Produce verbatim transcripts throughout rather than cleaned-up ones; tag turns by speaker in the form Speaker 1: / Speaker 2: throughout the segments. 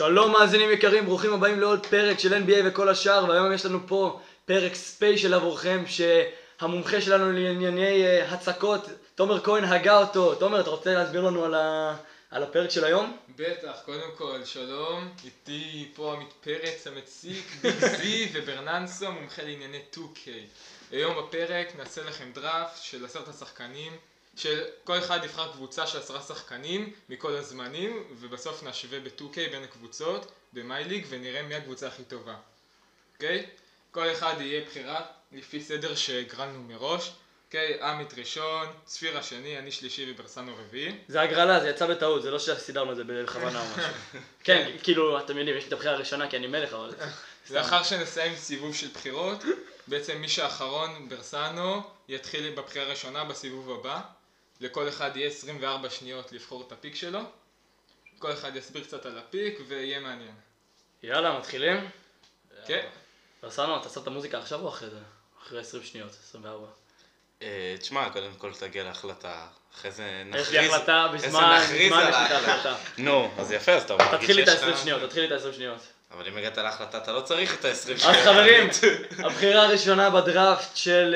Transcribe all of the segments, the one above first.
Speaker 1: שלום מאזינים יקרים, ברוכים הבאים לעוד פרק של אן בי איי וכל השאר, והיום יש לנו פה פרק ספיישל עבורכם שהמומחה שלנו לענייני הצקות, תומר כהן, הגה אותו. תומר, אתה רוצה להסביר לנו על, ה... על הפרק של היום?
Speaker 2: בטח, קודם כל, שלום, איתי פה עמית פרץ, המציק, ביג זי וברננסו, מומחה לענייני טו קיי. היום בפרק נעשה לכם דראפט של עשרת השחקנים, שכל אחד יבחר קבוצה של עשרה שחקנים מכל הזמנים, ובסוף נשווה ב-טו קיי בין הקבוצות במייליג ונראה מי הקבוצה הכי טובה. אוקיי? כל אחד יהיה בחירה לפי סדר שהגרלנו מראש. אוקיי, עמית ראשון, צפיר השני, אני שלישי וברסנו רביעי.
Speaker 1: זה הגרלה, זה יצא בטעות, זה לא שסידרנו את זה בכוונה או משהו. כן, כאילו, אתם יודעים, יש לי את הבחירה הראשונה כי אני מלך, אבל...
Speaker 2: לאחר שנסיים סיבוב של בחירות, בעצם מי שאחרון, ברסנו, יתחיל בבחירה הראשונה בסיבוב הבא. לכל אחד יהיה עשרים וארבע שניות לבחור את הפיק שלו. כל אחד יסביר קצת על הפיק ויהיה מעניין.
Speaker 1: יאללה, מתחילים?
Speaker 2: כן.
Speaker 1: ברסנו, אתה שם את המוזיקה עכשיו או אחרי זה? אחרי עשרים שניות, עשרים וארבע.
Speaker 3: תשמע, קודם כל תגיע להחלטה, אחרי זה נכריז.
Speaker 1: יש לי החלטה בזמן, בזמן יש לי את ההחלטה.
Speaker 3: נו, אז יפה, אז אתה אומר
Speaker 1: תתחיל לי את ה-עשרים שניות, תתחיל לי את ה-עשרים שניות.
Speaker 3: אבל אם הגעת להחלטה, אתה לא צריך את ה-עשרים שניות.
Speaker 1: אז חברים, הבחירה הראשונה בדראפט של...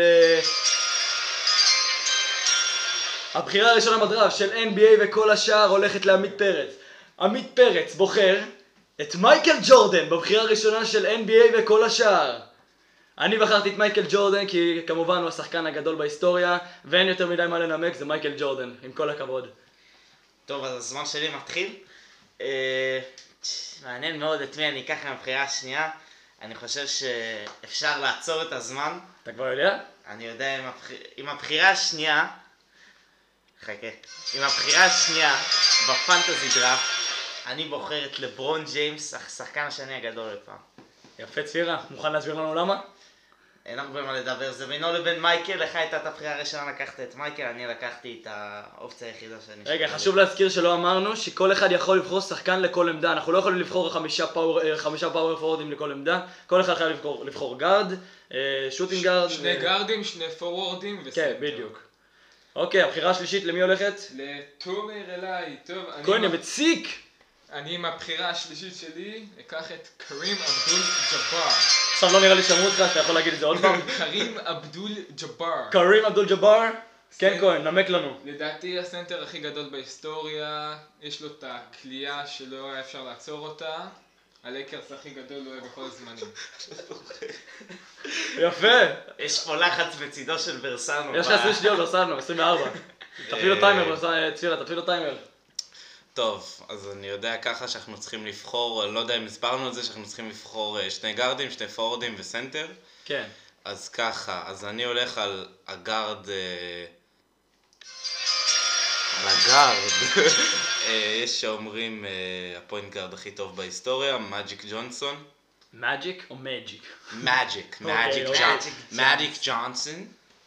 Speaker 1: הבחירה הראשונה בדראפט של אן בי איי וכל השאר הולכת לעמית פרץ. עמית פרץ בוחר את מייקל ג'ורדן בבחירה הראשונה של אן בי איי וכל השאר. אני בחרתי את מייקל ג'ורדן כי כמובן הוא השחקן הגדול בהיסטוריה, ואין יותר מדי מה לנמק, זה מייקל ג'ורדן, עם כל הכבוד.
Speaker 4: טוב, אז הזמן שלי מתחיל. מעניין מאוד את מי אני אקח מהבחירה השנייה. אני חושב שאפשר לעצור את הזמן.
Speaker 1: אתה כבר יודע?
Speaker 4: אני יודע עם, הבחיר... עם הבחירה השנייה, חכה, עם הבחירה השנייה בפנטזי דראפט, אני בוחר את לברון ג'יימס, השחקן השני הגדול לפעם.
Speaker 1: יפה צפירה, מוכן להסביר לנו למה?
Speaker 4: אין הרבה מה לדבר, זה בינו לבין מייקל, לך הייתה את הבחירה הראשונה, לקחת את מייקל, אני לקחתי את האופציה היחידה שאני...
Speaker 1: רגע, חשוב להזכיר שלא אמרנו שכל אחד יכול לבחור שחקן לכל עמדה, אנחנו לא יכולים לבחור חמישה פאוור, חמישה פאוור פורורדים לכל עמדה, כל אחד חייב לבחור, לבחור גארד, שוטינג גארד...
Speaker 2: שני ו... גארדים, שני פורורדים וסנטר.
Speaker 1: כן, בדיוק. אוקיי, הבחירה השלישית למי הולכת?
Speaker 2: לתומר אליי, טוב, אני...
Speaker 1: כהן, מציק!
Speaker 2: אני עם הבחירה השלישית שלי אקח את קרים אבדול ג'אבר.
Speaker 1: עכשיו לא נראה לי שמעו אותך, אתה יכול להגיד את זה עוד פעם?
Speaker 2: קרים אבדול ג'אבר.
Speaker 1: קרים אבדול ג'אבר? כן כהן, נמק לנו.
Speaker 2: לדעתי הסנטר הכי גדול בהיסטוריה, יש לו את הכלייה שלא היה אפשר לעצור אותה. הלייקרס הכי גדול לא היה בכל הזמנים.
Speaker 1: יפה!
Speaker 4: יש פה לחץ בצידו של ברסנו.
Speaker 1: יש לך עשרים שניות, ברסנו, עשרים וארבע. תפעיל לו טיימר, צפירה, תפעיל לו טיימר.
Speaker 3: טוב, אז אני יודע ככה שאנחנו צריכים לבחור, אני לא יודע אם הסברנו את זה, שאנחנו צריכים לבחור שני גארדים, שני פורורדים וסנטר.
Speaker 1: כן.
Speaker 3: אז ככה, אז אני הולך על הגארד, על הגארד, יש שאומרים הפוינט גארד הכי טוב בהיסטוריה, מג'יק ג'ונסון.
Speaker 1: מג'יק או מג'יק?
Speaker 3: מג'יק, מג'יק ג'ונסון. מג'יק ג'ונסון.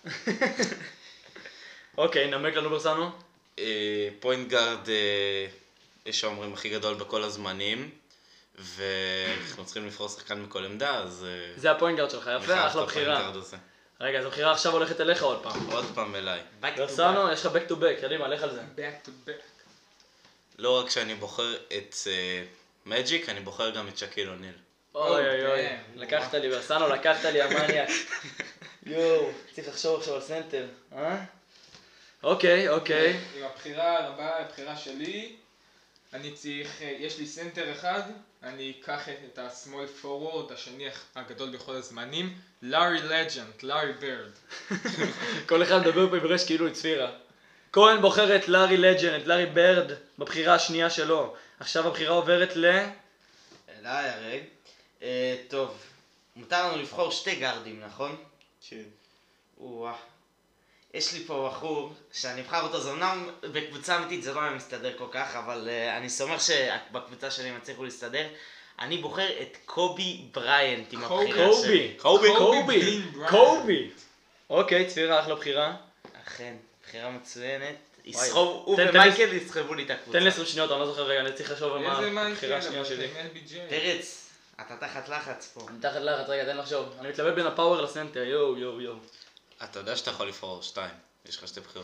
Speaker 1: אוקיי, נמק לנו ברסנו.
Speaker 3: פוינט גארד, יש שאומרים הכי גדול בכל הזמנים, ואנחנו צריכים לבחור שחקן מכל עמדה, אז...
Speaker 1: זה הפוינט גארד שלך, יפה, אחלה בחירה. רגע, אז הבחירה עכשיו הולכת אליך עוד פעם.
Speaker 3: עוד פעם אליי.
Speaker 1: ברסנו, יש לך back to back, קדימה, לך על זה.
Speaker 2: back to back.
Speaker 3: לא רק שאני בוחר את מג'יק, אני בוחר גם את שקיל אוניל.
Speaker 1: אוי אוי אוי, לקחת לי ברסנו, לקחת לי המניאק. יואו, צריך לחשוב עכשיו על סנטר, אה? אוקיי, אוקיי.
Speaker 2: עם הבחירה הבאה, הבחירה שלי, אני צריך, יש לי סנטר אחד, אני אקח את הסמול פורוורד, השני הגדול בכל הזמנים, לארי לג'נד, לארי בירד.
Speaker 1: כל אחד מדבר פה ברש כאילו הצפירה. כהן בוחר את לארי לג'נד, את לארי בירד, בבחירה השנייה שלו. עכשיו הבחירה עוברת ל...
Speaker 4: אליי הרג. טוב, מותר לנו לבחור שתי גארדים, נכון?
Speaker 3: כן.
Speaker 4: וואה. יש לי פה בחור שאני אבחר אותו, זה אומנם בקבוצה אמיתית זה לא היה מסתדר כל כך, אבל uh, אני סומך שבקבוצה שלי הם יצליחו להסתדר. אני בוחר את קובי בריינט עם הבחירה שלי.
Speaker 1: קובי, קובי, קובי. אוקיי, צפירה, אחלה בחירה.
Speaker 4: אכן, בחירה מצוינת. יסחוב, הוא ומייקל יסחבו לי את הקבוצה.
Speaker 1: תן לי עשרים שניות, אני לא זוכר רגע, אני צריך לחשוב מה הבחירה השנייה שלי.
Speaker 4: פרץ, אתה תחת לחץ פה.
Speaker 1: אני תחת לחץ, רגע, תן לחשוב. אני מתלבט בין הפאוור לסנטר, יואו, יואו, יואו.
Speaker 3: אתה יודע שאתה יכול לבחור שתיים, יש לך שתי בחירות.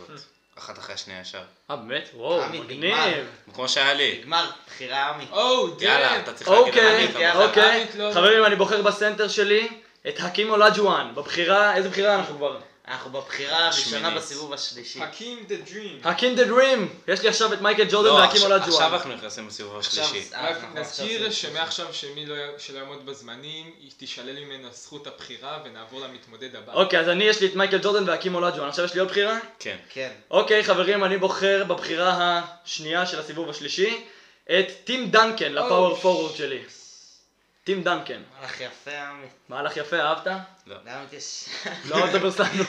Speaker 3: אחת אחרי השנייה ישר.
Speaker 1: אה, באמת? וואו,
Speaker 4: עמית,
Speaker 1: מגניב.
Speaker 4: נגמר.
Speaker 3: כמו שהיה לי.
Speaker 4: נגמר, בחירה עמית.
Speaker 2: או,
Speaker 3: יאללה,
Speaker 2: דאם.
Speaker 3: אתה צריך להגיד
Speaker 1: אוקיי,
Speaker 3: עמית, אבל-
Speaker 4: יאללה.
Speaker 1: אוקיי.
Speaker 2: עמית לא-
Speaker 1: חברים, אני בוחר בסנטר שלי את הקים אולג'ואן. בבחירה, איזה בחירה אנחנו כבר?
Speaker 4: אנחנו בבחירה הראשונה
Speaker 3: השמינית.
Speaker 4: בסיבוב השלישי.
Speaker 2: הקים דה דרים.
Speaker 1: הקים דה דרים. יש לי עכשיו את מייקל ג'ורדן
Speaker 3: לא,
Speaker 1: והקים
Speaker 3: עכשיו- עכשיו
Speaker 1: אולג'ואן.
Speaker 3: אנחנו נכנסים בסיבוב השלישי.
Speaker 4: עכשיו-
Speaker 2: רק
Speaker 4: אנחנו עכשיו
Speaker 2: נזכיר
Speaker 4: עושים-
Speaker 2: שמעכשיו שמי לא י- שלא יעמוד בזמנים, היא תישלל ממנו זכות הבחירה ונעבור למתמודד הבא.
Speaker 1: אוקיי, אז אני יש לי את מייקל ג'ורדן והקים אולג'ואן. עכשיו יש לי עוד בחירה?
Speaker 3: כן.
Speaker 4: כן.
Speaker 1: אוקיי, חברים, אני בוחר בבחירה השנייה של הסיבוב השלישי את טים דנקן לפאוור פורוורד שלי. טים דנקן.
Speaker 4: מהלך יפה עמית.
Speaker 1: מהלך יפה, אהבת?
Speaker 3: לא.
Speaker 4: לעמית יש...
Speaker 1: לא דבר סנו.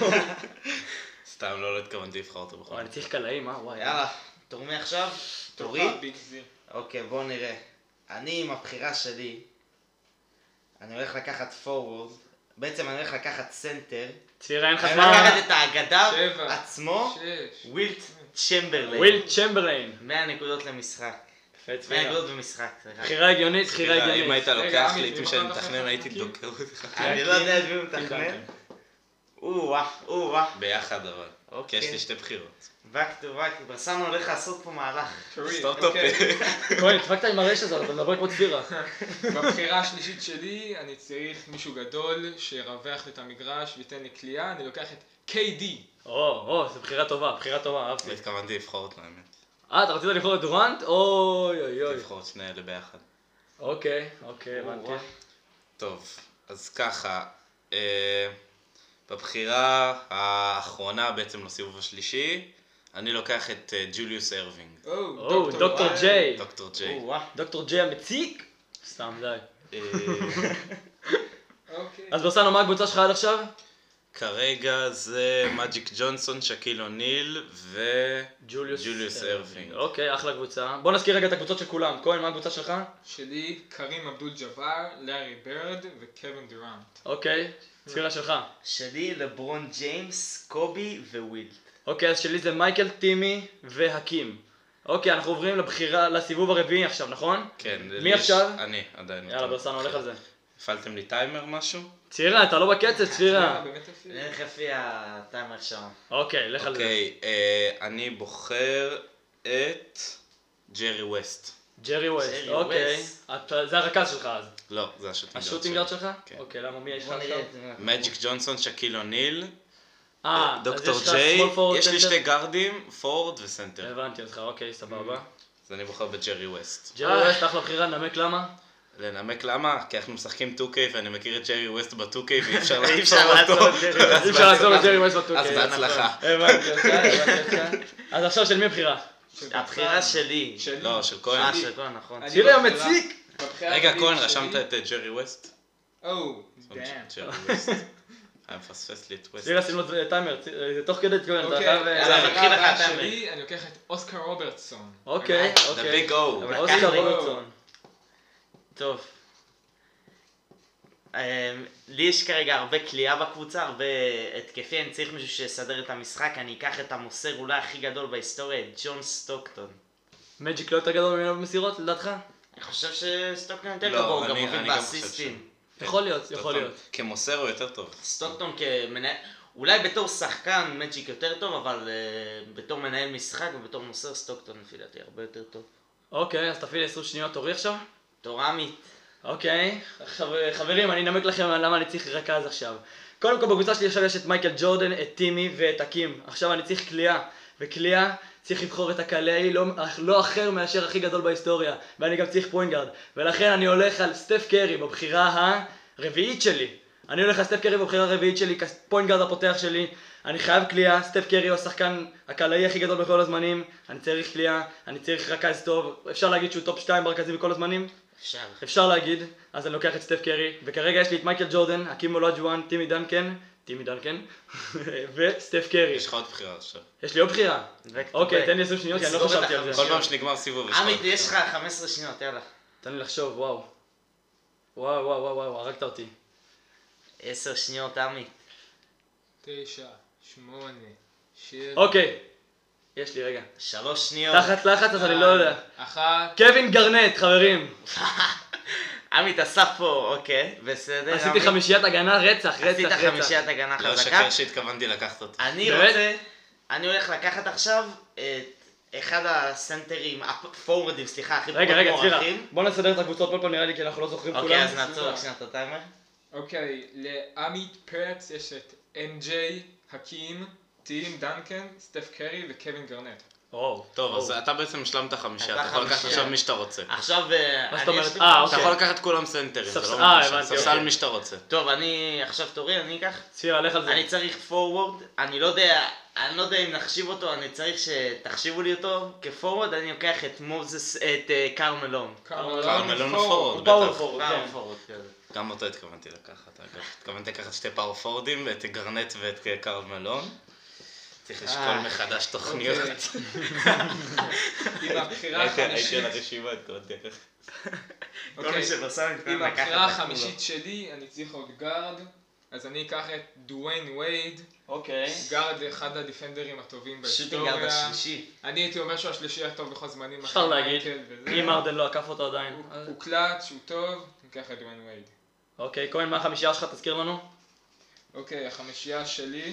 Speaker 3: סתם לא, לא התכוונתי לבחור אותו בכל
Speaker 1: אני צריך קלעים, אה? וואי.
Speaker 4: יאללה, תורמי עכשיו? תורי?
Speaker 2: תורך, ביג זיר.
Speaker 4: אוקיי, בואו נראה. אני עם הבחירה שלי, אני הולך לקחת פורוורד, בעצם אני הולך לקחת סנטר,
Speaker 1: צפירה, אין לך
Speaker 4: אני הולך
Speaker 1: זמן.
Speaker 4: לקחת את האגדה
Speaker 2: שבע.
Speaker 4: עצמו,
Speaker 2: שש.
Speaker 4: ווילט צ'מברליין.
Speaker 1: וויל צ'מברליין.
Speaker 4: מאה נקודות למשחק.
Speaker 1: יפה,
Speaker 4: מאה
Speaker 1: צפירה.
Speaker 4: נקודות במשחק, סליחה.
Speaker 1: בחירה הגיונית, בחירה
Speaker 3: אם
Speaker 1: הגיונית.
Speaker 3: היית
Speaker 2: רגע,
Speaker 3: לוקח
Speaker 2: עמית,
Speaker 3: לעיתים
Speaker 2: מי
Speaker 3: שאני
Speaker 2: בחר
Speaker 3: מתכנן
Speaker 2: בחר
Speaker 3: הייתי
Speaker 2: חכים?
Speaker 3: דוקר אותך.
Speaker 4: אני לא יודע את מי הוא
Speaker 1: טים
Speaker 4: מתכנן.
Speaker 1: דנקן.
Speaker 4: או-אה, או-אה.
Speaker 3: ביחד אבל. כי
Speaker 4: אוקיי.
Speaker 3: יש לי שתי בחירות.
Speaker 4: back to back, ברסנו הולך לעשות פה מהלך.
Speaker 2: תורי,
Speaker 3: סתום את
Speaker 2: אוקיי.
Speaker 3: הפה.
Speaker 1: כהן, דפקת עם הרש הזאת, אתה מדבר כמו צפירה.
Speaker 2: בבחירה השלישית שלי, אני צריך מישהו גדול שירווח לי את המגרש וייתן לי קליעה, אני לוקח את קיי די.
Speaker 1: או, או, זו בחירה טובה, בחירה טובה, אהבתי.
Speaker 3: לא התכוונתי לבחור אותו האמת.
Speaker 1: אה, אתה רצית לבחור את דורנט? אוי אוי אוי.
Speaker 3: לבחור את שני אלה ביחד.
Speaker 1: אוקיי, אוקיי, הבנתי.
Speaker 4: או-אה.
Speaker 3: טוב, אז ככה, אה, בבחירה האחרונה בעצם לסיבוב השלישי, אני לוקח את אה, ג'וליוס ארווינג,
Speaker 1: או, דוקטור ג'יי.
Speaker 3: דוקטור ג'יי.
Speaker 4: או-אה.
Speaker 1: דוקטור ג'יי המציק? סתם, די.
Speaker 3: אה,
Speaker 2: אוקיי.
Speaker 1: אז ברסנו, מה הקבוצה שלך עד עכשיו?
Speaker 3: כרגע זה מג'יק ג'ונסון, שקיל אוניל ו...
Speaker 1: ג'וליוס
Speaker 3: ג'וליוס ארווינג.
Speaker 1: אוקיי, אחלה קבוצה. בוא נזכיר רגע את הקבוצות של כולם. כהן, מה הקבוצה שלך?
Speaker 2: שלי, קרים אבדול ג'אבר, לארי ברד וקווין דורנט.
Speaker 1: אוקיי, צפירה שלך.
Speaker 4: שלי לברון ג'יימס, קובי ווילט.
Speaker 1: אוקיי, אז שלי זה מייקל, טימי והקים. אוקיי, אנחנו עוברים לבחירה, לסיבוב הרביעי עכשיו, נכון?
Speaker 3: כן.
Speaker 1: מי
Speaker 3: יש-
Speaker 1: עכשיו?
Speaker 3: אני, עדיין.
Speaker 1: יאללה, ברסנו, הולך על זה.
Speaker 3: הפעלתם לי טיימר משהו?
Speaker 1: צפירה, אתה לא בקצב, צפירה.
Speaker 2: באמת יפה.
Speaker 4: נלך לפי הטיימר שם.
Speaker 1: אוקיי, לך על זה.
Speaker 3: אוקיי, אה, אני בוחר את ג'רי ווסט.
Speaker 1: ג'רי ווסט,
Speaker 4: ג'רי
Speaker 1: אוקיי.
Speaker 4: ווסט.
Speaker 1: אתה- זה הרכז שלך אז.
Speaker 3: לא, זה השוטינגרד שלי.
Speaker 1: השוטינגרד שלך?
Speaker 3: כן.
Speaker 1: אוקיי, למה מי יש לך
Speaker 4: בוא
Speaker 1: עכשיו?
Speaker 4: נראה.
Speaker 3: מג'יק ג'ונסון, שקיל אוניל,
Speaker 1: אה, אז
Speaker 3: דוקטור
Speaker 1: יש לך
Speaker 3: ג'יי,
Speaker 1: small forward
Speaker 3: יש לי
Speaker 1: center?
Speaker 3: שתי גארדים, פורד וסנטר.
Speaker 1: הבנתי אותך, אוקיי, סבבה.
Speaker 3: אז אני בוחר בג'רי ווסט.
Speaker 1: ג'רי ווסט, אחלה בחירה, נמק למה?
Speaker 3: לנמק למה? כי אנחנו משחקים טו קיי ואני מכיר את ג'רי ווסט ב-טו קיי ואי אפשר
Speaker 4: אי
Speaker 3: לעצור
Speaker 4: אפשר לעצור
Speaker 3: אותו.
Speaker 4: את ג'רי ווסט.
Speaker 1: אי אפשר לעצור את ג'רי ווסט
Speaker 3: אז
Speaker 1: בטוקי.
Speaker 3: בהצלחה.
Speaker 1: הבנתי אותך, הבנתי אותך. אז עכשיו של מי הבחירה?
Speaker 4: הבחירה שלי.
Speaker 2: שלי.
Speaker 3: לא, של כהן.
Speaker 4: אה, של כהן, נכון.
Speaker 2: אני
Speaker 1: שירי
Speaker 2: בבחירה-
Speaker 1: המציק!
Speaker 2: בבחירה
Speaker 3: רגע,
Speaker 2: הרביעית
Speaker 3: כהן,
Speaker 2: שלי-
Speaker 3: רשמת את אה, ג'רי ווסט?
Speaker 2: או, דאם.
Speaker 3: ג'רי ווסט. היה מפספס לי את ווסט.
Speaker 1: שירי, שים לו טיימר, זה תוך כדי כהן, אתה
Speaker 2: אוקיי,
Speaker 1: חייב...
Speaker 2: אז
Speaker 4: יאללה,
Speaker 1: אה,
Speaker 4: מתחיל לך
Speaker 2: הבחירה
Speaker 4: הטיימר.
Speaker 2: שלי, אני לוקח את אוסקר רוברטסון.
Speaker 1: אוקיי,
Speaker 3: The
Speaker 1: אוקיי.
Speaker 3: big O.
Speaker 4: אבל
Speaker 1: אוסקר
Speaker 4: לקח לי-
Speaker 1: רוברטסון.
Speaker 4: טוב. אמ, לי יש כרגע הרבה כליאה בקבוצה, הרבה התקפי, אני צריך מישהו שיסדר את המשחק, אני אקח את המוסר אולי הכי גדול בהיסטוריה, את ג'ון סטוקטון.
Speaker 1: מג'יק לא יותר גדול ממנו במסירות, לדעתך?
Speaker 4: אני חושב שסטוקטון יותר
Speaker 3: לא,
Speaker 4: גבוה, הוא גם
Speaker 3: אני-
Speaker 4: מוביל
Speaker 3: אני גם חושב
Speaker 4: באסיסטים.
Speaker 1: יכול להיות,
Speaker 3: יותר
Speaker 1: יכול
Speaker 3: טוב.
Speaker 1: להיות.
Speaker 3: כמוסר הוא יותר טוב.
Speaker 4: סטוקטון כמנהל, אולי בתור שחקן מג'יק יותר טוב, אבל uh, בתור מנהל משחק ובתור מוסר סטוקטון לפי דעתי הרבה יותר טוב.
Speaker 1: אוקיי, אז תפעיל עשרים שניות, תורי עכשיו.
Speaker 4: תור עמית.
Speaker 1: אוקיי, חבר- חברים, אני אנמק לכם למה אני צריך רכז עכשיו. קודם כל בקבוצה שלי עכשיו יש את מייקל ג'ורדן, את טימי ואת הקים. עכשיו אני צריך קליעה, וקליעה צריך לבחור את הקלעי לא, לא אחר מאשר הכי גדול בהיסטוריה, ואני גם צריך פוינגארד, ולכן אני הולך על סטף קרי בבחירה הרביעית שלי. אני הולך על סטף קרי בבחירה הרביעית שלי כפוינגארד הפותח שלי. אני חייב קליעה, סטף קרי הוא השחקן הקלעי הכי גדול בכל הזמנים. אני צריך קליעה, אני צריך רכז טוב. אפשר להגיד שהוא טופ שתיים ברכזים בכל הזמנים?
Speaker 4: אפשר.
Speaker 1: אפשר להגיד, אז אני לוקח את סטף קרי, וכרגע יש לי את מייקל ג'ורדן, הקים אולג'ואן, טימי דנקן, טימי דנקן, וסטף קרי.
Speaker 3: יש לך עוד בחירה עכשיו.
Speaker 1: יש לי עוד בחירה.
Speaker 4: וקטור
Speaker 1: אוקיי,
Speaker 4: בק.
Speaker 1: תן לי עשרים שניות, כי אני לא
Speaker 4: נסגור את
Speaker 1: חשבתי על זה.
Speaker 3: כל פעם שנגמר סיבוב יש לך עוד
Speaker 4: עמית,
Speaker 3: בחירה.
Speaker 4: יש לך חמש עשרה שניות, יאללה.
Speaker 1: תן לי לחשוב, וואו. וואו, וואו, וואו, וואו, הרגת אותי.
Speaker 4: עשר שניות, עמית.
Speaker 2: תשע, שמונה, שבע.
Speaker 1: אוקיי, יש לי רגע.
Speaker 4: שלוש שניות.
Speaker 1: תחת לחץ, אז אני לא יודע.
Speaker 2: אחת.
Speaker 1: קווין גרנט, חברים.
Speaker 4: עמית עשה פה, אוקיי, בסדר.
Speaker 1: עשיתי
Speaker 4: עמית.
Speaker 1: חמישיית הגנה, רצח, רצח,
Speaker 4: עשית
Speaker 1: רצח.
Speaker 4: חמישיית הגנה
Speaker 3: לא
Speaker 4: חזקה.
Speaker 3: שקר שהתכוונתי לקחת אותו.
Speaker 4: אני
Speaker 1: באמת?
Speaker 4: רוצה אני הולך לקחת עכשיו את אחד הסנטרים, הפורורדים, סליחה, הכי
Speaker 1: רגע, רגע, צבירה.
Speaker 4: מוערכים.
Speaker 1: בוא נסדר את הקבוצות עוד פעם, נראה לי כי אנחנו לא זוכרים
Speaker 4: אוקיי,
Speaker 1: כולם.
Speaker 4: אז נעצור רק שנייה את הטיימר.
Speaker 2: אוקיי, לעמית פרץ יש את אם ג'יי, הקים, טים, דנקן, סטף קרי וקווין גרנט.
Speaker 1: או,
Speaker 3: טוב,
Speaker 1: או.
Speaker 3: אז אתה בעצם השלמת חמישה,
Speaker 4: אתה
Speaker 3: אתה יכול לקחת
Speaker 4: חמישייה.
Speaker 3: עכשיו מי שאתה רוצה.
Speaker 4: עכשיו,
Speaker 1: מה
Speaker 4: אני
Speaker 1: זאת אומרת?
Speaker 4: יש לי
Speaker 1: אה,
Speaker 4: פה-
Speaker 3: אתה
Speaker 1: אוקיי.
Speaker 3: יכול לקחת כולם סנטרים, זה
Speaker 1: ספס-
Speaker 3: לא
Speaker 1: אה,
Speaker 3: מרגיש,
Speaker 1: הבנתי,
Speaker 3: ספסל
Speaker 1: אוקיי.
Speaker 3: מי שאתה רוצה.
Speaker 4: טוב, אני עכשיו תורי, אני אקח.
Speaker 1: צבירה, לך על זה.
Speaker 4: אני צריך פורוורד, אני לא יודע, אני לא יודע אם נחשיב אותו, אני צריך שתחשיבו לי אותו כפורוורד, אני לוקח את מוזס, את אה, קרמלון.
Speaker 3: קרמלון
Speaker 2: פורוורד.
Speaker 3: פורוורד,
Speaker 1: פאוור
Speaker 3: בטח.
Speaker 1: פורוורד,
Speaker 4: פאוור
Speaker 1: כן.
Speaker 4: פורוורד, כזה.
Speaker 3: גם אותו התכוונתי לקחת, אגב. התכוונתי לקחת שתי פאוור פורדים, את גרנט ואת קרל מלון. צריך לשקול
Speaker 4: אה.
Speaker 3: מחדש תוכניות.
Speaker 2: עם הבחירה
Speaker 3: הייתי
Speaker 2: החמישית,
Speaker 3: על הרשימה, התכוונתי לקחת.
Speaker 4: כל
Speaker 2: אוקיי,
Speaker 4: מי שפרסם לפני
Speaker 2: עם
Speaker 4: לקחת
Speaker 2: הבחירה
Speaker 4: את הכולו.
Speaker 2: החמישית שלי, אני צריך עוד גארד, אז אני אקח את דוויין וייד,
Speaker 1: אוקיי.
Speaker 2: גארד אחד הדיפנדרים הטובים
Speaker 4: שוטינג גארד
Speaker 2: בהיסטוריה.
Speaker 4: השלישי.
Speaker 2: אני הייתי אומר שהוא השלישי הטוב בכל זמנים.
Speaker 1: אפשר
Speaker 2: אחרי
Speaker 1: להגיד.
Speaker 2: מייקל וזה.
Speaker 1: אם ארדן לא עקף אותו עדיין.
Speaker 2: הוא- הוא קלאץ', הוא טוב, אני אקח את דוויין וייד.
Speaker 1: אוקיי, כהן, מה החמישייה שלך? תזכיר לנו.
Speaker 2: אוקיי, החמישייה שלי,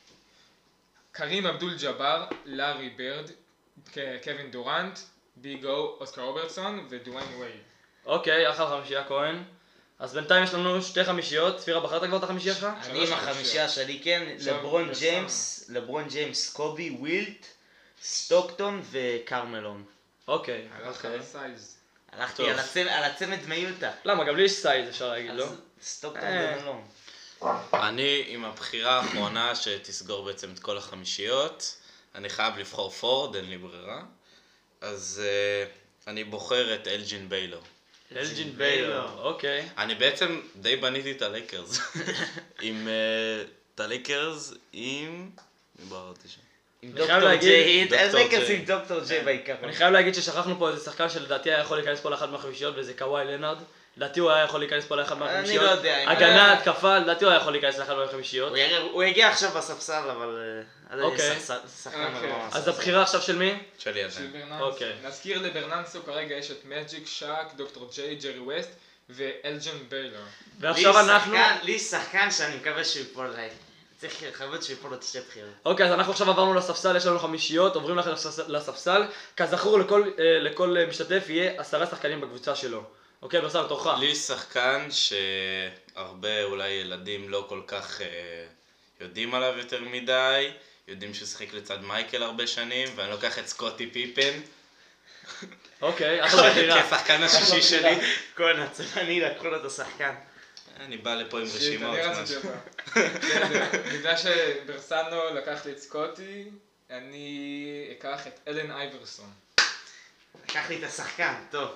Speaker 2: קרים אבדול ג'אבר, לארי ברד, ק- קווין דורנט, ביגו, אוסקר רוברטסון ודוויין וייד.
Speaker 1: אוקיי, אחר חמישייה כהן. אז בינתיים יש לנו שתי חמישיות. צבירה, בחרת כבר את החמישייה שלך?
Speaker 4: אני עם
Speaker 2: שלוש
Speaker 4: החמישייה שלי, כן,
Speaker 2: עכשיו
Speaker 4: לברון
Speaker 2: פרסם.
Speaker 4: ג'יימס, לברון ג'יימס, קובי, ווילט, סטוקטון וקרמלון.
Speaker 1: אוקיי,
Speaker 2: הלך
Speaker 1: אוקיי.
Speaker 2: על הסייז.
Speaker 4: הלכתי
Speaker 3: טוב.
Speaker 4: על הצמד- על הצמד מיוטה.
Speaker 1: למה? גם לי יש סייז, אפשר להגיד, לא?
Speaker 4: אז סטוקטון
Speaker 1: אה.
Speaker 4: ומלון.
Speaker 3: אני עם הבחירה האחרונה שתסגור בעצם את כל החמישיות. אני חייב לבחור פורד, אין לי ברירה. אז uh, אני בוחר את אלג'ין ביילור.
Speaker 1: אלג'ין ביילור, אוקיי.
Speaker 3: אני בעצם די בניתי את הלייקרס. עם... uh, את הלייקרס עם... מי בחרתי שם?
Speaker 4: עם
Speaker 1: אני חייב
Speaker 4: דוקטור
Speaker 1: להגיד-
Speaker 4: ג'יי,
Speaker 3: דוקטור
Speaker 4: איזה
Speaker 3: ג'יי.
Speaker 4: כזה עם דוקטור ג'יי בעיקר.
Speaker 1: אני חייב להגיד ששכחנו פה איזה שחקן שלדעתי היה יכול להיכנס פה לאחת מהחמישיות וזה קוואי לנארד. לדעתי הוא היה יכול להיכנס פה לאחת מהחמישיות.
Speaker 4: אני לא יודע, אם-
Speaker 1: הגנה, התקפה, לדעתי הוא היה יכול להיכנס לאחת מהחמישיות.
Speaker 4: הוא יראה- הוא הגיע עכשיו בספסל, אבל... אה, עדיין
Speaker 1: אוקיי.
Speaker 4: שחק- שחקן
Speaker 2: אוקיי.
Speaker 4: ברמה
Speaker 1: אז
Speaker 4: הספסל.
Speaker 1: הבחירה עכשיו של מי?
Speaker 3: שלי
Speaker 2: של
Speaker 3: עדיין.
Speaker 2: ברננסו.
Speaker 1: אוקיי.
Speaker 2: נזכיר לברננסו כרגע יש את מג'יק, שאק, דוקטור ג'יי, ג'רי ווסט ואלג'ן ביילור.
Speaker 1: ועכשיו
Speaker 4: לי
Speaker 1: אנחנו...
Speaker 4: שחקן- לי שחקן שאני מקווה שהוא ייפול עליי. צריך לכבוד שהוא ייפול עוד שתי בחירות.
Speaker 1: אוקיי, אז אנחנו עכשיו עברנו לספסל, יש לנו חמישיות, עוברים לכם לספסל- לספסל. כזכור, לכל, אה, לכל אה, משתתף יהיה עשרה שחקנים בקבוצה שלו. אוקיי, ברסל, תורך.
Speaker 3: לי שחקן שהרבה אולי ילדים לא כל כך uh, יודעים עליו יותר מדי, יודעים שהוא שיחק לצד מייקל הרבה שנים, ואני לוקח את סקוטי פיפן.
Speaker 1: אוקיי, אחלה בחירה.
Speaker 3: כשחקן השישי שלי.
Speaker 4: כל הצבעני לקחו לו את השחקן.
Speaker 3: אני בא לפה עם
Speaker 2: שיט,
Speaker 3: רשימות.
Speaker 2: אני רציתי
Speaker 3: משהו.
Speaker 2: אותה. כן, בגלל שברסנו לקח לי את סקוטי, אני אקח את אלן אייברסון.
Speaker 4: לקח לי את השחקן, טוב.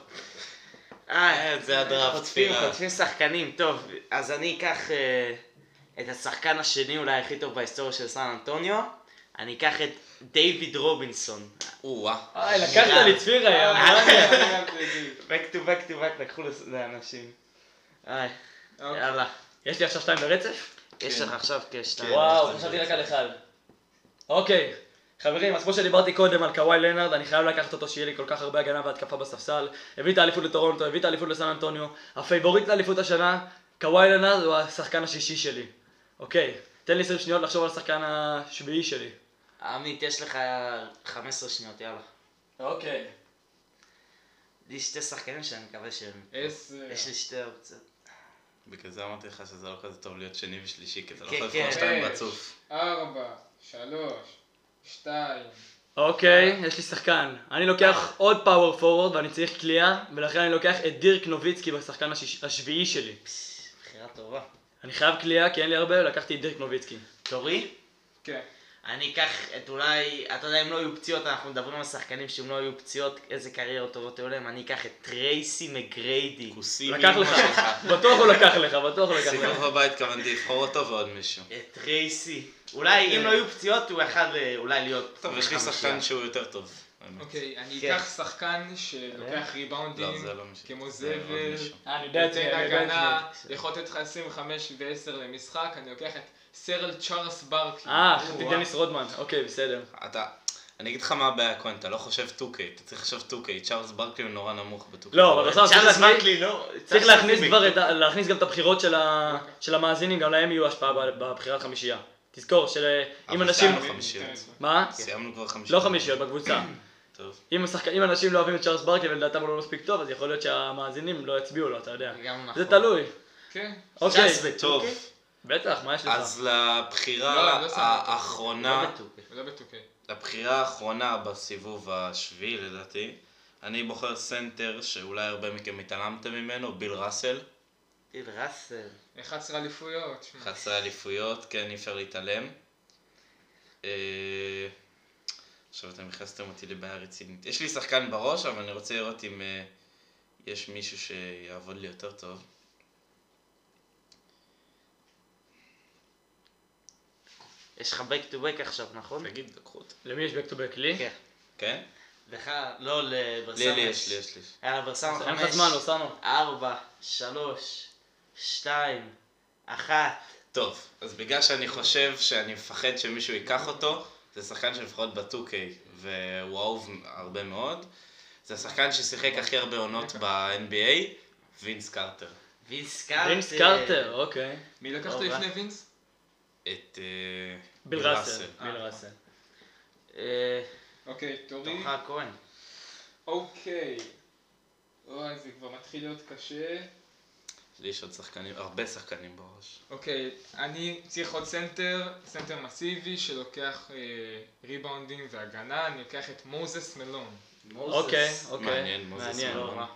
Speaker 3: אה, זה הדראפט
Speaker 4: חוטפים,
Speaker 3: ספירה.
Speaker 4: חוטפים שחקנים, טוב. אז אני אקח אה, את השחקן השני אולי הכי טוב בהיסטוריה של סן אנטוניו. אני אקח את דיוויד רובינסון.
Speaker 3: או-אה.
Speaker 1: איי, לקחת לי צפירה, יא
Speaker 2: אה,
Speaker 1: מניאק.
Speaker 4: back to back to back לקחו לס- לאנשים. איי,
Speaker 2: אוקיי.
Speaker 4: יאללה.
Speaker 1: יש לי עכשיו שתיים ברצף?
Speaker 4: יש לך עכשיו כשתיים.
Speaker 3: כן.
Speaker 1: וואו,
Speaker 3: יש
Speaker 1: חשבתי
Speaker 3: לי
Speaker 1: רק על אחד. אוקיי, חברים, אז כמו שדיברתי קודם על קוואי לנארד, אני חייב לקחת אותו שיהיה לי כל כך הרבה הגנה והתקפה בספסל. הביא את האליפות לטורונטו, הביא את האליפות לסן אנטוניו. הפייבוריט לאליפות השנה, קוואי לנארד הוא השחקן השישי שלי. אוקיי, תן לי עשרים שניות לחשוב על השחקן השביעי שלי.
Speaker 4: עמית, יש לך חמש עשרה שניות, יאללה.
Speaker 1: אוקיי.
Speaker 4: לי שתי שחקנים שאני מקווה שהם...
Speaker 2: עשר.
Speaker 4: יש לי שתי אופציות.
Speaker 3: בגלל זה אמרתי לך שזה לא כזה טוב להיות שני ושלישי, כי אתה לא
Speaker 4: כן,
Speaker 3: יכול
Speaker 4: כן.
Speaker 3: לבחור שתיים
Speaker 2: שש,
Speaker 3: רצוף.
Speaker 2: ארבע, שלוש, שתיים.
Speaker 1: אוקיי, יש לי שחקן. אני לוקח עוד פאוור פורוורד ואני צריך קליעה, ולכן אני לוקח את דירק נוביצקי בשחקן השיש- השביעי שלי.
Speaker 4: בחירה טובה.
Speaker 1: אני חייב קליעה כי אין לי הרבה, ולקחתי את דירק נוביצקי.
Speaker 4: תורי?
Speaker 2: כן.
Speaker 4: אני אקח את אולי, אתה יודע, אם לא יהיו פציעות, אנחנו מדברים על שחקנים שאם לא יהיו פציעות, איזה קריירות טובות היו להם, אני אקח את טרייסי מגריידי.
Speaker 3: כוסים
Speaker 1: לקח לך, בטוח הוא לקח לך, בטוח הוא לקח לך.
Speaker 3: סיבוב הבא התכוונתי לבחור אותו ועוד מישהו.
Speaker 4: את טרייסי. אולי אם לא יהיו פציעות, הוא יכל אה, אולי להיות...
Speaker 3: טוב, יש לי
Speaker 4: בחמישייה.
Speaker 3: שחקן שהוא יותר טוב. האמת.
Speaker 2: אוקיי, אני
Speaker 4: כן.
Speaker 2: אקח שחקן שלוקח
Speaker 3: לא,
Speaker 2: ריבאונדים,
Speaker 3: זה לא מישהו.
Speaker 2: כמו
Speaker 3: זה עוד
Speaker 2: זבל,
Speaker 3: מישהו.
Speaker 1: אה, אני יודע את זה,
Speaker 2: נותן
Speaker 1: אני יודע את
Speaker 2: הגנה,
Speaker 1: זה.
Speaker 2: יכול לתת לך עשרים וחמש ועשר למשחק, אני לוקח את סרל צ'ארלס ברקלי.
Speaker 1: אה,
Speaker 2: או,
Speaker 1: חשבתי
Speaker 2: וואו.
Speaker 1: דניס רודמן, אוקיי, בסדר.
Speaker 3: אתה, אני אגיד לך מה הבעיה, כהן, אתה לא חושב טו קיי, אתה צריך לחשוב טו קיי, צ'ארלס ברקלי הוא נורא נמוך ב-טו קיי.
Speaker 1: לא, אבל בסוף צריך
Speaker 4: צ'ארלס
Speaker 1: להכניס-
Speaker 4: ברקלי, לא.
Speaker 1: צריך
Speaker 4: צ'ארלס
Speaker 1: להכניס
Speaker 4: ברקלי.
Speaker 1: כבר את ה- להכניס גם את הבחירות של ה- של המאזינים, גם להם יהיו השפעה ב- בבחירת חמישייה. תזכור שאם
Speaker 3: אבל
Speaker 1: אנשים...
Speaker 3: סיימנו חמישיות.
Speaker 1: מה?
Speaker 3: סיימנו כבר חמישיות.
Speaker 1: לא חמישיות, בקבוצה.
Speaker 3: טוב.
Speaker 1: אם השחק- אם אנשים לא אוהבים את צ'ארלס ברקלי ולדעתם הוא לא מספיק טוב, אז יכול להיות שהמאזינים לא יצביעו לו, אתה יודע.
Speaker 4: גם נכון.
Speaker 1: זה תלוי.
Speaker 2: כן.
Speaker 1: אוקיי.
Speaker 4: צ'אנס
Speaker 3: טוב.
Speaker 4: בטוקי?
Speaker 1: בטח, מה יש לך?
Speaker 3: אז
Speaker 2: לא,
Speaker 3: לבחירה
Speaker 2: לא סיימנו.
Speaker 3: האחרונה,
Speaker 4: לא בטוקי.
Speaker 2: לא בטוקי.
Speaker 3: לבחירה האחרונה בסיבוב השביעי לדעתי, אני בוחר סנטר שאולי הרבה מכם התעלמתם ממנו, ביל ראסל.
Speaker 4: ביל ראסל.
Speaker 2: אחת עשרה אליפויות. שמע.
Speaker 3: אחת עשרה אליפויות, כן, אי אפשר להתעלם. אה, עכשיו אתם הכנסתם אותי לבעיה רצינית. יש לי שחקן בראש, אבל אני רוצה לראות אם אה, יש מישהו שיעבוד לי יותר טוב.
Speaker 4: יש לך back to back עכשיו, נכון?
Speaker 3: תגיד, לקחו אותי.
Speaker 1: למי יש back to back? לי?
Speaker 4: כן.
Speaker 3: כן?
Speaker 4: לך, לא לברסם.
Speaker 3: לי, לי יש, לי יש לי.
Speaker 4: יאללה, ברסם
Speaker 1: אין לך
Speaker 4: חמש,
Speaker 1: זמן, אוסנו.
Speaker 4: ארבע, שלוש, שתיים, אחת.
Speaker 3: טוב, אז בגלל שאני חושב שאני מפחד שמישהו ייקח אותו, זה שחקן שלפחות ב-טו קיי, והוא אהוב הרבה מאוד. זה השחקן ששיחק הכי הרבה עונות ב-אן בי איי, וינס קרטר.
Speaker 4: וינס קרטר.
Speaker 1: וינס קרטר, אוקיי.
Speaker 2: מי לקחת
Speaker 4: אוקיי.
Speaker 2: לפני וינס?
Speaker 3: את אה,
Speaker 1: ביל ראסל. ביל
Speaker 2: אה,
Speaker 1: ראסל.
Speaker 4: אה,
Speaker 2: אוקיי, תורי.
Speaker 4: תורך כהן.
Speaker 2: אוקיי. אוי, זה כבר מתחיל להיות קשה.
Speaker 3: לי יש עוד שחקנים, הרבה שחקנים בראש.
Speaker 2: אוקיי, אני צריך עוד סנטר, סנטר מסיבי שלוקח אה, ריבאונדים והגנה, אני לוקח את מוזס מלון.
Speaker 1: אוקיי, אוקיי.
Speaker 3: מעניין, מוזס
Speaker 1: מעניין.
Speaker 3: מלון.
Speaker 4: לא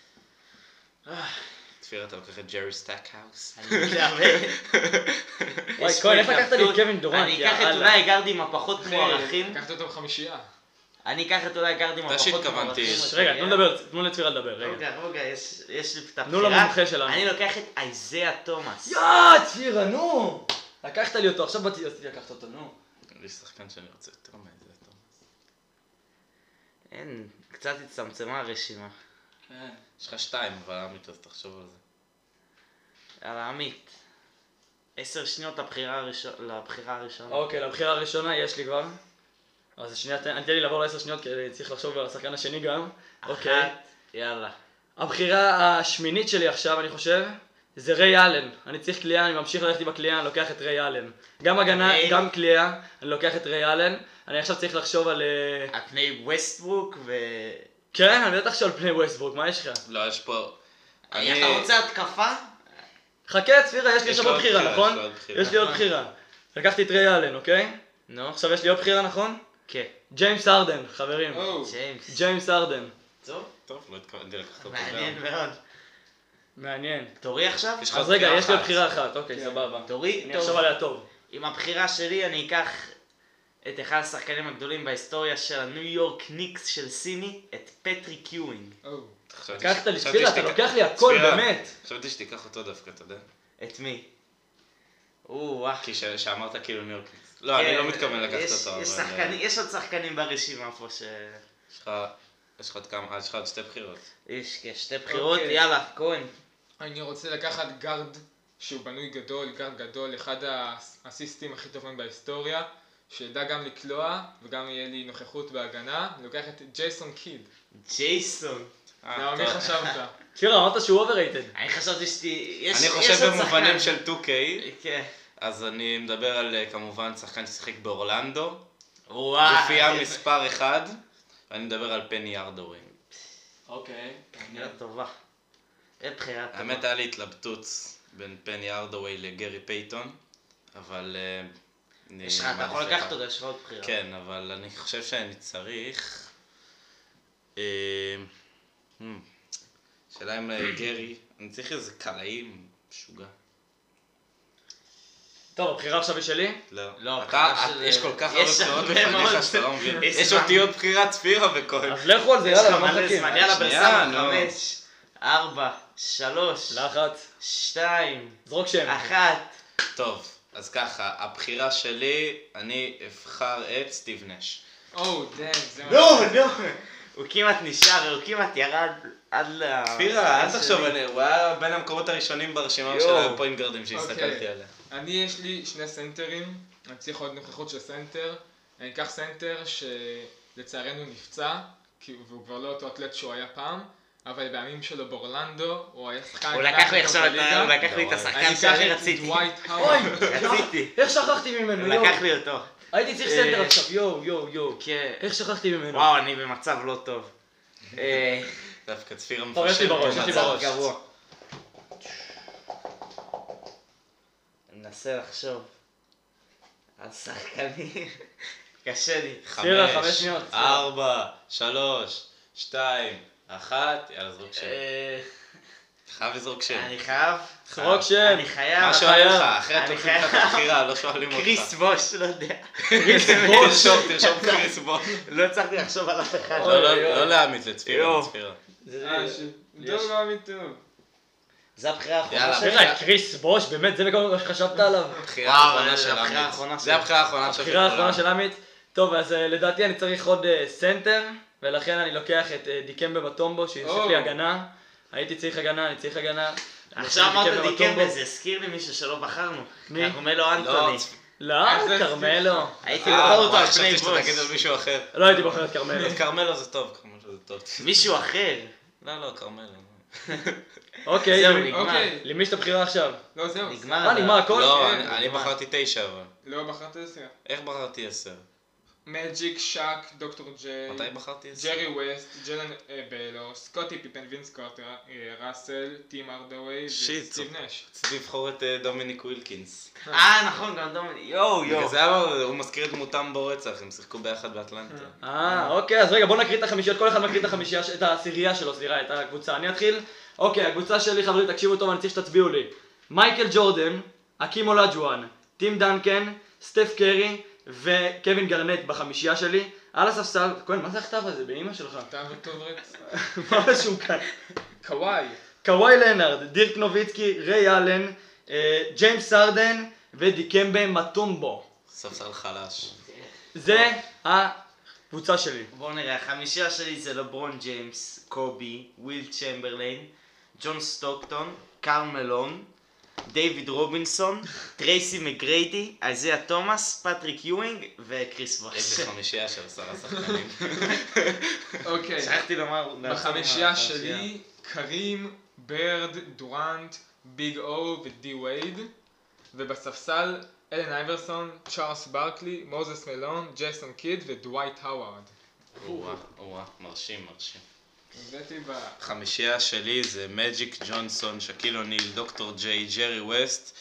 Speaker 4: רע.
Speaker 3: כפיר, אתה לוקח את ג'רי סטאקהאוס.
Speaker 4: אני מתלהב.
Speaker 1: וואי,
Speaker 4: יש
Speaker 1: כהן,
Speaker 4: פה
Speaker 1: איך לקחת לי
Speaker 4: התלבטות.
Speaker 1: את קווין דורנט?
Speaker 4: אני אקח את
Speaker 1: יאללה.
Speaker 4: אולי הגארדים הפחות מוערכים.
Speaker 2: לקחת אותו בחמישייה.
Speaker 4: אני אקח את אולי הגארדים
Speaker 3: אתה
Speaker 4: הפחות
Speaker 3: שהתכוונתי.
Speaker 4: מוערכים.
Speaker 1: רגע, תנו לדבר, תנו לצפירה לדבר, רגע.
Speaker 4: רגע, רגע, יש יש לי את הבחירה.
Speaker 1: תנו למומחה שלנו.
Speaker 4: אני לוקח את אייזיה תומאס.
Speaker 1: יאה, צפירה, נו! לקחת לי אותו, עכשיו באתי רציתי לקחת אותו, נו.
Speaker 3: לי שחקן שאני רוצה יותר מזה, תומאס.
Speaker 4: אין, קצת הצטמצמה הרשימה.
Speaker 3: יש לך שתיים, אבל עמית, אז תחשוב על זה.
Speaker 4: יאללה, עמית. עשר שניות לבחירה הראשונה. לבחירה הראשונה.
Speaker 1: אוקיי, לבחירה הראשונה יש לי כבר. אז שנייה, תן תן לי לעבור לעשר שניות, כי צריך לחשוב על השחקן השני גם. אוקיי.
Speaker 4: אחת, יאללה.
Speaker 1: הבחירה השמינית שלי עכשיו, אני חושב, זה ריי אלן. אני צריך קליעה, אני ממשיך ללכת עם הקליעה, אני לוקח את ריי אלן. גם הגנה,
Speaker 4: אוקיי.
Speaker 1: גם קליעה, אני לוקח את ריי אלן. אני עכשיו צריך לחשוב על... אה,
Speaker 4: על פני ווסטברוק ו...
Speaker 1: כן, אני בטח שואל פני ווסטברוק, מה יש לך?
Speaker 3: לא, יש פה...
Speaker 4: אתה רוצה התקפה?
Speaker 1: חכה, צפירה, יש לי
Speaker 3: יש
Speaker 1: עכשיו
Speaker 3: לו
Speaker 1: עוד
Speaker 3: עוד
Speaker 1: בחירה,
Speaker 3: בחירה,
Speaker 1: נכון?
Speaker 3: יש לו עוד בחירה.
Speaker 1: יש לי עוד בחירה. לקחתי את ריי אלן, אוקיי?
Speaker 4: נו.
Speaker 1: עכשיו יש לי עוד בחירה, נכון?
Speaker 4: כן.
Speaker 1: ג'יימס ארדן, חברים.
Speaker 2: או,
Speaker 4: ג'יימס.
Speaker 1: ג'יימס ארדן.
Speaker 4: טוב.
Speaker 3: טוב, לא התכוונתי לקחת אותו.
Speaker 4: מעניין
Speaker 3: גם.
Speaker 4: מאוד.
Speaker 1: מעניין.
Speaker 4: תורי עכשיו?
Speaker 3: יש לך
Speaker 1: אז
Speaker 3: עוד
Speaker 1: רגע,
Speaker 3: בחירה
Speaker 1: יש לי עוד
Speaker 3: אחת.
Speaker 1: בחירה אחת, אוקיי,
Speaker 2: כן.
Speaker 1: סבבה.
Speaker 4: תורי,
Speaker 1: אני
Speaker 4: טוב.
Speaker 1: אחשוב עליה טוב.
Speaker 4: עם הבחירה שלי אני אקח את אחד השחקנים הגדולים בהיסטוריה של הניו יורק ניקס של סיני, את פטריק יואינג.
Speaker 2: או.
Speaker 3: חשבתי
Speaker 1: לקחת
Speaker 3: ש-
Speaker 1: לי
Speaker 3: חשבתי
Speaker 1: ספירה, אתה
Speaker 3: שתיקח-
Speaker 1: לוקח לי הכל,
Speaker 3: ספירה.
Speaker 1: באמת.
Speaker 3: חשבתי שתיקח אותו דווקא, אתה יודע?
Speaker 4: את מי? או וואו.
Speaker 3: כי ש- שאמרת כאילו ניו יורק. לא, אני לא מתכוון לקחת
Speaker 4: כן, יש-
Speaker 3: אותו,
Speaker 4: יש
Speaker 3: אבל...
Speaker 4: שחקנים- יש עוד שחקנים ברשימה פה ש...
Speaker 3: יש לך... יש לך עוד כמה... יש לך עוד שתי בחירות.
Speaker 4: יש כן, שתי בחירות,
Speaker 2: אוקיי.
Speaker 4: יאללה, כהן.
Speaker 2: אני רוצה לקחת גארד שהוא בנוי גדול, גארד גדול, אחד האסיסטים הכי טובים בהיסטוריה, שידע גם לקלוע וגם יהיה לי נוכחות בהגנה. אני לוקח את ג'ייסון קיד.
Speaker 4: ג'ייסון.
Speaker 3: אה,
Speaker 2: למה מי
Speaker 3: טוב.
Speaker 2: חשבת?
Speaker 1: ספירה, אמרת שהוא אובררייטד.
Speaker 4: אני חשבתי שתי... יש-
Speaker 3: אני
Speaker 4: יש
Speaker 3: חושב
Speaker 4: עוד
Speaker 3: במובנים
Speaker 4: שחקן.
Speaker 3: של טו קיי,
Speaker 4: כן.
Speaker 3: אז אני מדבר על אה, כמובן שחקן ששיחק באורלנדו,
Speaker 4: וואו.
Speaker 3: גופייה מספר אחד, ואני מדבר על פני ארדווי.
Speaker 1: אוקיי.
Speaker 4: בחירה טובה. אין בחירה טובה.
Speaker 3: האמת היה לי התלבטות בין פני ארדווי לגרי פייתון, אבל... אה, אני
Speaker 4: יש לך, אתה
Speaker 3: מעדיף
Speaker 4: יכול לקחת
Speaker 3: אחד.
Speaker 4: אותו, יש לך עוד בחירה.
Speaker 3: כן, אבל אני חושב שאני צריך... אה, hmm, שאלה אם אה, גרי, אני צריך איזה קלעי משוגע.
Speaker 1: טוב, הבחירה עכשיו היא שלי?
Speaker 3: לא.
Speaker 4: לא,
Speaker 3: אתה,
Speaker 4: הבחירה
Speaker 3: את-
Speaker 4: של-
Speaker 3: יש כל כך
Speaker 4: יש
Speaker 3: הרבה בחירות
Speaker 4: הרבה
Speaker 3: לפניך
Speaker 4: מאוד.
Speaker 3: שאתה לא מבין.
Speaker 4: יש
Speaker 3: יש
Speaker 4: זמן.
Speaker 3: אותי עוד בחירת ספירה וכהן.
Speaker 1: אז לכו על זה,
Speaker 4: יש לך
Speaker 1: יאללה, מה
Speaker 4: מלא
Speaker 1: מחכים?
Speaker 4: זמן, יאללה
Speaker 3: שנייה,
Speaker 4: ברסם,
Speaker 3: נו.
Speaker 4: חמש, ארבע, שלוש,
Speaker 1: לחץ.
Speaker 4: שתיים,
Speaker 1: זרוק שם.
Speaker 4: אחת.
Speaker 3: טוב, אז ככה, הבחירה שלי, אני אבחר את סטיב נש.
Speaker 2: או, דן, זה מה...
Speaker 4: לא, לא. הוא כמעט נשאר, הוא כמעט ירד עד ל...
Speaker 3: ספירה, אל תחשוב עליה, הוא היה בין המקומות הראשונים ברשימה של
Speaker 4: יואו.
Speaker 3: הפוינט גרדים שהסתכלתי
Speaker 2: אוקיי.
Speaker 3: עליה.
Speaker 2: אני יש לי שני סנטרים, אני צריך עוד נוכחות של סנטר. אני אקח סנטר שלצערנו נפצע, כי- והוא כבר לא אותו אתלט שהוא היה פעם. אבל בימים שלו באורלנדו, הוא היה שחקן...
Speaker 4: הוא לקח לי עכשיו את ה... הוא לקח לי את
Speaker 3: וואי.
Speaker 4: השחקן
Speaker 2: אני
Speaker 4: שאני
Speaker 2: אקח את
Speaker 4: רציתי.
Speaker 2: דווייט
Speaker 1: אוי,
Speaker 2: האווארד.
Speaker 4: רציתי.
Speaker 1: איך שכחתי
Speaker 4: הוא
Speaker 1: ממנו, יואו.
Speaker 4: לקח לי אותו.
Speaker 1: הייתי צריך
Speaker 4: אה,
Speaker 1: סנטר עכשיו, יואו, יואו, יואו.
Speaker 4: כן.
Speaker 1: איך שכחתי ממנו.
Speaker 4: וואו, אני במצב לא טוב. אה,
Speaker 3: דווקא צפיר
Speaker 1: כבר יש לי בראש, יש לי
Speaker 3: במצב.
Speaker 1: בראש.
Speaker 4: גרוע. אני מנסה לחשוב. על שחקנים. קשה לי.
Speaker 1: צפירה, חמש
Speaker 3: חמש,
Speaker 1: שניות.
Speaker 3: ארבע, שלוש, שתיים, אחת, יאללה זרוק שם.
Speaker 4: אה,
Speaker 3: חייב לזרוק שם.
Speaker 4: אני חייב.
Speaker 1: זרוק שם.
Speaker 4: אני חייב.
Speaker 3: מה שואל לך?
Speaker 1: חייב.
Speaker 3: אחרת
Speaker 4: אני
Speaker 3: לוקחים לך את
Speaker 4: חייב.
Speaker 3: הבחירה, לא שואלים אותך.
Speaker 4: קריס בוש, לא יודע.
Speaker 1: קריס בוש.
Speaker 3: תרשום, תרשום קריס בוש.
Speaker 4: לא הצלחתי לחשוב על אף אחד.
Speaker 3: לא, לא,
Speaker 1: אוי, אוי.
Speaker 3: לא להעמיד, זה צפירה,
Speaker 4: יואו.
Speaker 3: זה צפירה.
Speaker 1: זה-
Speaker 2: אה, ש...
Speaker 1: יש-
Speaker 2: דור לא אמיתי טוב.
Speaker 4: זה הבחירה האחרונה
Speaker 3: יאללה,
Speaker 4: שלי.
Speaker 1: סליחה, קריס בוש, באמת זה בכל מה שחשבת עליו.
Speaker 3: הבחירה
Speaker 4: וואו,
Speaker 3: האחרונה
Speaker 4: זה
Speaker 3: של
Speaker 4: הבחירה
Speaker 3: עמית.
Speaker 4: האחרונה
Speaker 3: זה
Speaker 4: שלי.
Speaker 3: הבחירה האחרונה של
Speaker 1: הבחירה האחרונה
Speaker 3: כולם.
Speaker 1: של עמית. טוב, אז אה, לדעתי אני צריך עוד אה, סנטר, ולכן אני לוקח את אה, דיקמבה בטומבו, שיוסיף לי
Speaker 2: או.
Speaker 1: הגנה. הייתי צריך הגנה, אני צריך הגנה.
Speaker 4: עכשיו
Speaker 1: אני
Speaker 4: אמרת
Speaker 1: דיקמבה
Speaker 4: דיקמבה,
Speaker 1: בטומבו.
Speaker 4: זה הזכיר לי מישהו שלא בחרנו.
Speaker 1: מי?
Speaker 4: קרמלו
Speaker 3: לא,
Speaker 4: אנטוני.
Speaker 1: לא,
Speaker 2: איזה
Speaker 1: כרמלו.
Speaker 4: הייתי
Speaker 3: אה,
Speaker 4: בוחר אותו
Speaker 3: וואי,
Speaker 4: על פני
Speaker 3: חשבתי שאתה תגיד על
Speaker 4: בוש.
Speaker 3: מישהו אחר.
Speaker 1: לא הייתי בוחר את כרמלו.
Speaker 3: את כרמלו זה טוב, כרמלו זה טוב.
Speaker 4: מישהו אחר.
Speaker 3: לא, לא, כרמלו.
Speaker 1: אוקיי,
Speaker 4: זהו,
Speaker 1: למי-
Speaker 4: נגמר.
Speaker 2: אוקיי.
Speaker 1: למי יש את הבחירה עכשיו?
Speaker 2: לא, זהו.
Speaker 4: נגמר.
Speaker 1: מה, נגמר הכל?
Speaker 3: לא,
Speaker 2: כן,
Speaker 3: אני- אני
Speaker 4: נגמר.
Speaker 3: בחרתי תשע אבל.
Speaker 2: לא בחרת עשר.
Speaker 3: איך בחרתי עשר?
Speaker 2: מג'יק, שאק, דוקטור ג'יי,
Speaker 3: מתי בחרתי עשר?
Speaker 2: ג'רי ווסט, ג'לן אה, בלו, סקוטי פיפן, וינס קרטר, אה, ראסל, טים ארדווי
Speaker 3: שיט,
Speaker 2: וסטיב נש.
Speaker 3: רציתי לבחור את אה, דומיניק ווילקינס.
Speaker 4: אה, נכון, גם דומיני. יואו,
Speaker 3: בגלל
Speaker 4: יואו.
Speaker 3: זה אמר, הוא מזכיר את דמותם ברצח, הם שיחקו ביחד באטלנטה.
Speaker 1: אה, אוקיי, אז רגע, בוא נקריא את החמישיות, כל אחד מקריא את החמישייה, את העשירייה שלו, סליחה, את הקבוצה. אני אתחיל. אוקיי, הקבוצה שלי, חברים, תקשיבו טוב, אני צריך שתצביעו לי. מייקל ג'ורדן, אקים אולג'ואן, טים דנקן, סטף קרי וקווין גרנט בחמישייה שלי. על הספסל, כהן, מה זה הכתב הזה? באמא שלך.
Speaker 2: אתה וטוב רץ.
Speaker 1: מה רשום כאן?
Speaker 2: קוואי.
Speaker 1: קוואי לנארד, דירק נוביצקי, ריי אלן, אה, ג'יימס סרדן ודיקמבה מטומבו.
Speaker 3: ספסל חלש.
Speaker 1: זה הקבוצה שלי.
Speaker 4: בואו נראה, החמישייה שלי זה לברון ג'יימס, קובי, וויל צ'מברליין, ג'ון סטוקטון, קרל מלון, דיוויד רובינסון, טרייסי מגריידי, איזיה תומאס, פטריק יואינג וקריס בוש.
Speaker 3: איזה חמישייה של עשרה שחקנים.
Speaker 2: אוקיי.
Speaker 4: שכחתי לומר...
Speaker 2: בחמישייה שלי, קרים, ברד, דורנט, ביג או ודי וייד. ובספסל, אלן אייברסון, צ'ארלס ברקלי, מוזס מלון, ג'ייסון קיד ודווייט האווארד.
Speaker 3: או-אה, או-אה, מרשים, מרשים.
Speaker 2: הבאתי ב...
Speaker 3: החמישייה שלי זה מג'יק ג'ונסון, שקיל אוניל, דוקטור ג'יי, ג'רי ווסט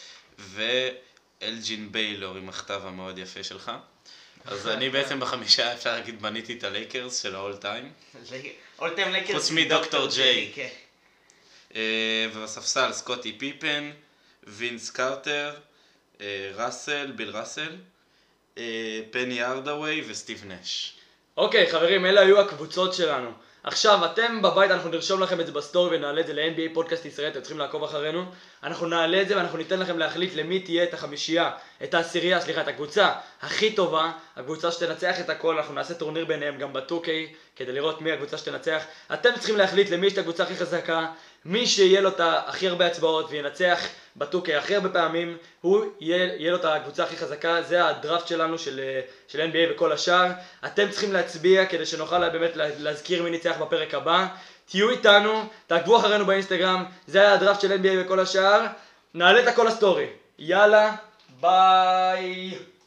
Speaker 3: ואלג'ין ביילור עם הכתב המאוד יפה שלך. אז אני בעצם בחמישייה, אפשר להגיד, בניתי את הלייקרס של האול טיים.
Speaker 4: אולטם לקרס.
Speaker 3: חוץ מדוקטור ג'יי.
Speaker 4: כן.
Speaker 3: אה, ובספסל סקוטי פיפן, וינס קרטר, אה, ראסל, ביל ראסל, אה, פני ארדווי וסטיב נש.
Speaker 1: אוקיי, חברים, אלה היו הקבוצות שלנו. עכשיו, אתם בבית, אנחנו נרשום לכם את זה בסטורי ונעלה את זה ל-אן בי איי פודקאסט ישראל, אתם צריכים לעקוב אחרינו. אנחנו נעלה את זה ואנחנו ניתן לכם להחליט למי תהיה את החמישייה, את העשירייה, סליחה, את הקבוצה הכי טובה, הקבוצה שתנצח את הכל, אנחנו נעשה טורניר ביניהם גם ב-טו קיי, כדי לראות מי הקבוצה שתנצח. אתם צריכים להחליט למי יש את הקבוצה הכי חזקה, מי שיהיה לו את הכי הרבה הצבעות וינצח ב-טו קיי הכי הרבה פעמים, הוא יהיה, יהיה לו את הקבוצה הכי חזקה, זה הדראפט שלנו של, של אן בי איי וכל השאר. אתם צריכים להצביע כדי שנוכל באמת להזכיר מי ניצח בפרק הבא. תהיו איתנו, תעקבו אחרינו באינסטגרם, זה היה הדראפט של אן בי איי וכל השאר. נעלה את הכל לסטורי. יאללה, ביי.